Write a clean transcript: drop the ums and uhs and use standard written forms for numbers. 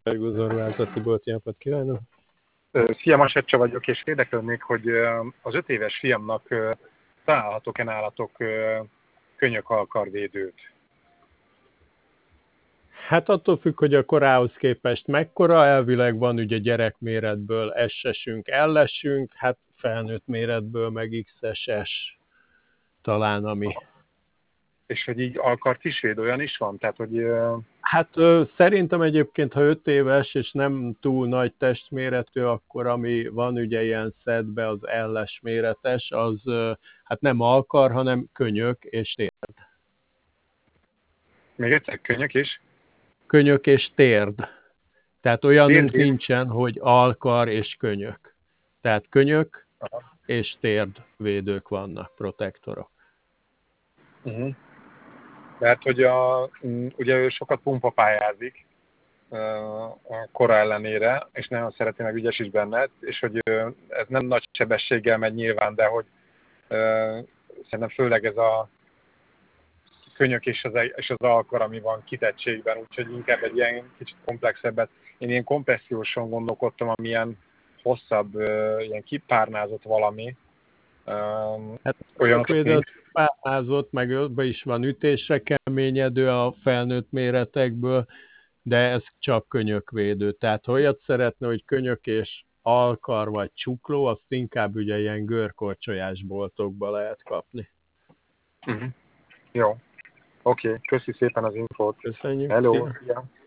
Ugorváza Tibor, jó napot kívánok! Szia, Masecsa vagyok, és érdekelnék, hogy az 5 éves fiamnak találhatok-e nálatok könyökalkarvédőt? Hát attól függ, hogy a korához képest mekkora, elvileg van ugye gyerekméretből S-esünk, L-esünk, hát felnőtt méretből meg XS talán ami. És hogy így alkart is véd, olyan is van? Tehát, hogy... Hát szerintem egyébként, ha 5 éves és nem túl nagy testméretű, akkor ami van ugye ilyen szedbe, az L-es méretes, az hát nem alkar, hanem könyök és térd. Még egyszer, könyök is? Könyök és térd. Tehát olyanunk Térd. nincsen, hogy alkar és könyök. Tehát könyök Aha. és térdvédők vannak, protektorok. Uh-huh. Mert hogy ugye ő sokat pumpapályázik a kora ellenére, és nagyon szereti, meg ügyes is benne, és hogy ez nem nagy sebességgel megy nyilván, de hogy szerintem főleg ez a könyök és az alkar, ami van kitettségben, úgyhogy inkább egy ilyen kicsit komplexebbet. Én ilyen kompresszióson gondolkodtam, ami ilyen hosszabb, ilyen kipárnázott valami. Hát Olyanokat párnázott, meg be is van ütésre keményedő a felnőtt méretekből, de ez csak könyökvédő. Tehát ha olyat szeretne, hogy könyök és alkar vagy csukló, azt inkább ugye ilyen görkorcsolyás boltokba lehet kapni. Uh-huh. Jó. Oké, köszi szépen az infót. Köszönjük. Hello. Szia. Szia.